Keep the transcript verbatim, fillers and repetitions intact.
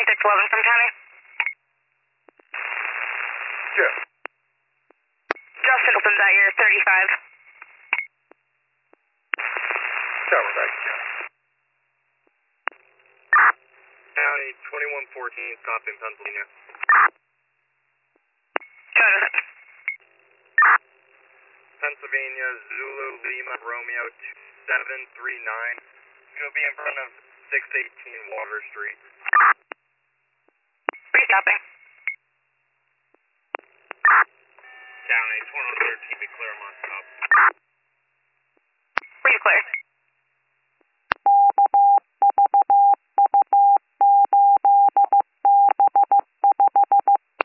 six eleven from County. Jeff. Justin opens out your thirty-five. Tower back to County. County twenty-one fourteen, stopping Pennsylvania. Got it. Pennsylvania, Zulu, Lima, Romeo, two seven three nine. It's going to be in front of six eighteen Water Street. Where are you stopping? County, twenty thirteen, be clear, I'm on top. Where are you clear?